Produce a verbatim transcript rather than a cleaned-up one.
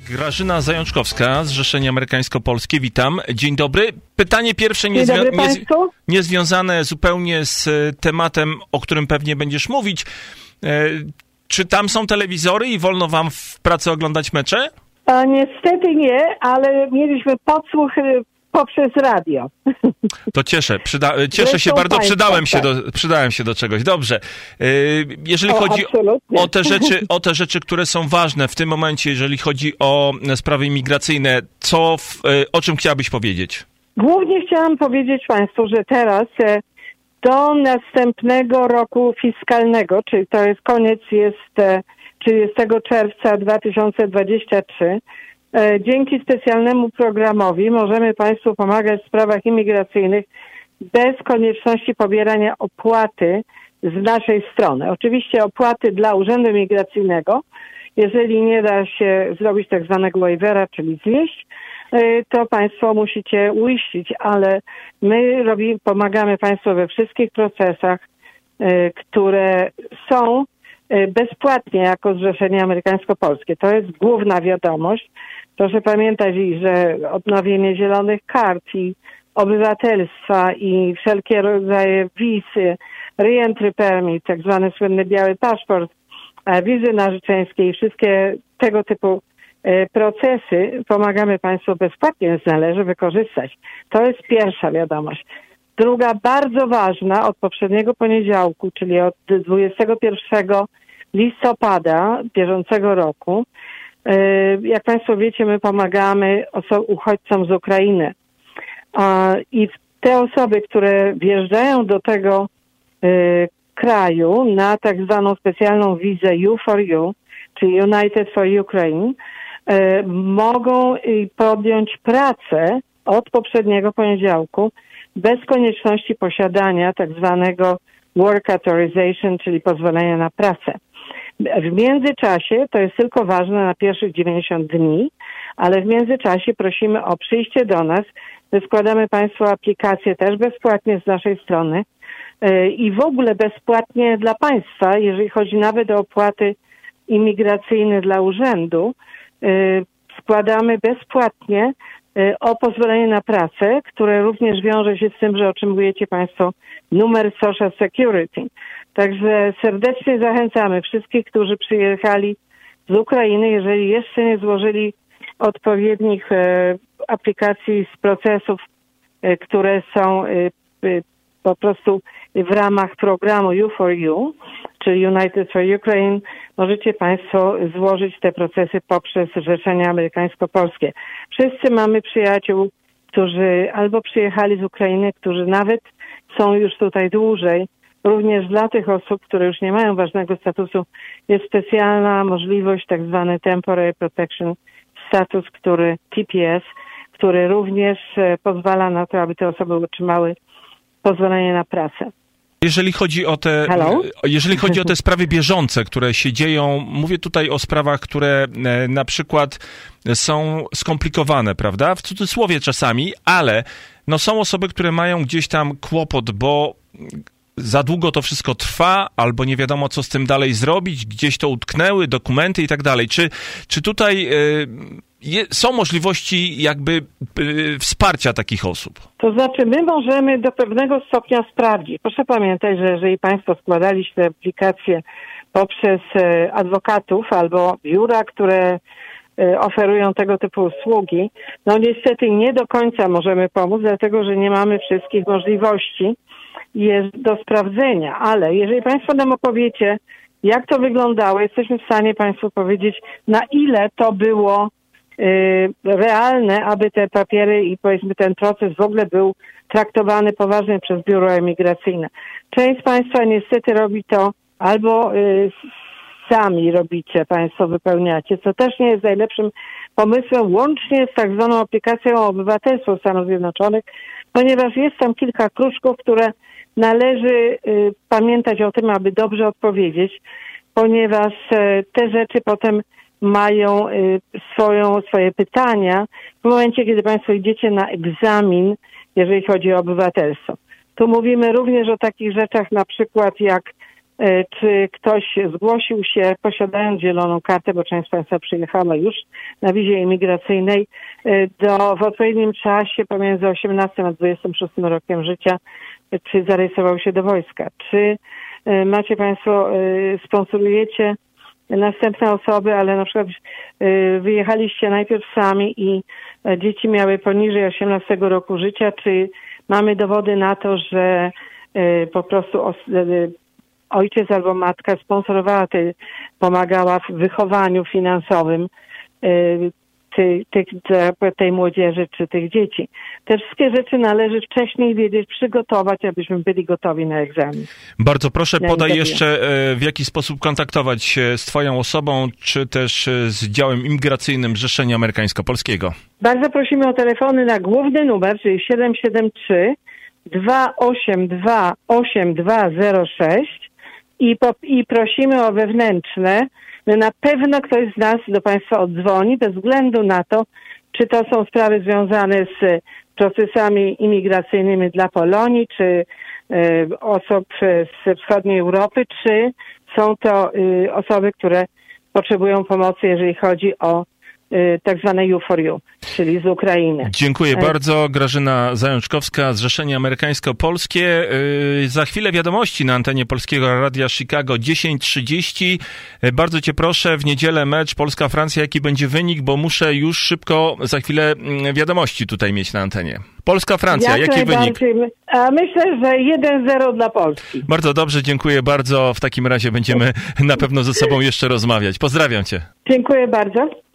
Grażyna Zajączkowska, Zrzeszenie Amerykańsko-Polskie, witam. Dzień dobry. Pytanie pierwsze Dzień dobry niezwią- Państwu. niezwiązane zupełnie z tematem, o którym pewnie będziesz mówić. E, czy tam są telewizory i wolno wam w pracy oglądać mecze? A niestety nie, ale mieliśmy podsłuch poprzez radio. To cieszę. Przyda- cieszę Zresztą się bardzo. państwa, Przydałem się, tak. do, przydałem się do czegoś. Dobrze. E, jeżeli O, chodzi absolutnie. o te rzeczy, o te rzeczy, które są ważne w tym momencie, jeżeli chodzi o sprawy imigracyjne, co, w, e, o czym chciałabyś powiedzieć? Głównie chciałam powiedzieć Państwu, że teraz e, do następnego roku fiskalnego, czyli to jest koniec jest e, trzydziestego czerwca dwa tysiące dwudziestego trzeciego, e, dzięki specjalnemu programowi możemy Państwu pomagać w sprawach imigracyjnych bez konieczności pobierania opłaty z naszej strony. Oczywiście opłaty dla Urzędu Imigracyjnego, jeżeli nie da się zrobić tak zwanego waivera, czyli znieść, to Państwo musicie uiścić, ale my robimy, pomagamy Państwu we wszystkich procesach, które są bezpłatnie jako Zrzeszenie Amerykańsko-Polskie. To jest główna wiadomość. Proszę pamiętać, że odnowienie zielonych kart i obywatelstwa i wszelkie rodzaje wizy, re-entry permit, tak zwany słynny biały paszport, wizy narzeczeńskie i wszystkie tego typu procesy pomagamy Państwu bezpłatnie, więc należy wykorzystać. To jest pierwsza wiadomość. Druga, bardzo ważna, od poprzedniego poniedziałku, czyli od dwudziestego pierwszego listopada bieżącego roku, jak Państwo wiecie, my pomagamy oso- uchodźcom z Ukrainy. I te osoby, które wjeżdżają do tego kraju na tak zwaną specjalną wizę U for U, czyli United for Ukraine, mogą podjąć pracę od poprzedniego poniedziałku bez konieczności posiadania tak zwanego work authorization, czyli pozwolenia na pracę. W międzyczasie, to jest tylko ważne na pierwszych dziewięćdziesiąt dni, ale w międzyczasie prosimy o przyjście do nas. Składamy Państwu aplikację też bezpłatnie z naszej strony i w ogóle bezpłatnie dla Państwa, jeżeli chodzi nawet o opłaty imigracyjne dla urzędu, składamy bezpłatnie o pozwolenie na pracę, które również wiąże się z tym, że otrzymujecie Państwo numer Social Security. Także serdecznie zachęcamy wszystkich, którzy przyjechali z Ukrainy, jeżeli jeszcze nie złożyli odpowiednich e, aplikacji z procesów, e, które są e, e, po prostu w ramach programu U for U, czyli United for Ukraine, możecie Państwo złożyć te procesy poprzez Zrzeszenie Amerykańsko-Polskie. Wszyscy mamy przyjaciół, którzy albo przyjechali z Ukrainy, którzy nawet są już tutaj dłużej. Również dla tych osób, które już nie mają ważnego statusu, jest specjalna możliwość, tak zwany Temporary Protection Status, który T P S, który również pozwala na to, aby te osoby otrzymały pozwolenie na pracę. Jeżeli chodzi o te, Hello? jeżeli chodzi o te sprawy bieżące, które się dzieją, mówię tutaj o sprawach, które e, na przykład są skomplikowane, prawda? W cudzysłowie czasami, ale no są osoby, które mają gdzieś tam kłopot, bo za długo to wszystko trwa, albo nie wiadomo, co z tym dalej zrobić, gdzieś to utknęły, dokumenty i tak dalej. Czy, czy tutaj y, je, są możliwości jakby y, wsparcia takich osób? To znaczy, my możemy do pewnego stopnia sprawdzić. Proszę pamiętać, że jeżeli Państwo składaliście aplikacje poprzez y, adwokatów albo biura, które y, oferują tego typu usługi, no niestety nie do końca możemy pomóc, dlatego że nie mamy wszystkich możliwości jest do sprawdzenia, ale jeżeli Państwo nam opowiecie, jak to wyglądało, jesteśmy w stanie Państwu powiedzieć, na ile to było y, realne, aby te papiery i powiedzmy ten proces w ogóle był traktowany poważnie przez biuro emigracyjne. Część z Państwa niestety robi to albo y, sami robicie, Państwo wypełniacie, co też nie jest najlepszym pomysłem, łącznie z tak zwaną aplikacją o obywatelstwo Stanów Zjednoczonych, ponieważ jest tam kilka kruczków, które należy y, pamiętać o tym, aby dobrze odpowiedzieć, ponieważ y, te rzeczy potem mają y, swoją, swoje pytania w momencie, kiedy Państwo idziecie na egzamin, jeżeli chodzi o obywatelstwo. Tu mówimy również o takich rzeczach na przykład jak czy ktoś zgłosił się posiadając zieloną kartę, bo część z Państwa przyjechała już na wizie imigracyjnej do, w odpowiednim czasie pomiędzy osiemnastym a dwudziestym szóstym rokiem życia, czy zarejestrował się do wojska. Czy macie Państwo, sponsorujecie następne osoby, ale na przykład wyjechaliście najpierw sami i dzieci miały poniżej osiemnastego roku życia, czy mamy dowody na to, że po prostu ojciec albo matka sponsorowała, te, pomagała w wychowaniu finansowym tej, tej, tej młodzieży czy tych dzieci. Te wszystkie rzeczy należy wcześniej wiedzieć, przygotować, abyśmy byli gotowi na egzamin. Bardzo proszę, podaj jeszcze, w jaki sposób kontaktować się z Twoją osobą, czy też z działem imigracyjnym Zrzeszenia Amerykańsko-Polskiego. Bardzo prosimy o telefony na główny numer, czyli siedem siedem trzy dwa osiem dwa osiem dwa zero sześć i, po, i prosimy o wewnętrzne. Na pewno ktoś z nas do Państwa oddzwoni, bez względu na to, czy to są sprawy związane z procesami imigracyjnymi dla Polonii, czy y, osób z wschodniej Europy, czy są to y, osoby, które potrzebują pomocy, jeżeli chodzi o tak zwane U for U, czyli z Ukrainy. Dziękuję bardzo. Grażyna Zajączkowska, Zrzeszenie Amerykańsko-Polskie. Za chwilę wiadomości na antenie Polskiego Radia Chicago dziesięć trzydzieści. Bardzo Cię proszę, w niedzielę mecz Polska-Francja. Jaki będzie wynik? Bo muszę już szybko za chwilę wiadomości tutaj mieć na antenie. Polska-Francja, Jak jaki wynik? A myślę, że jeden zero dla Polski. Bardzo dobrze, dziękuję bardzo. W takim razie będziemy na pewno ze sobą jeszcze rozmawiać. Pozdrawiam Cię. Dziękuję bardzo.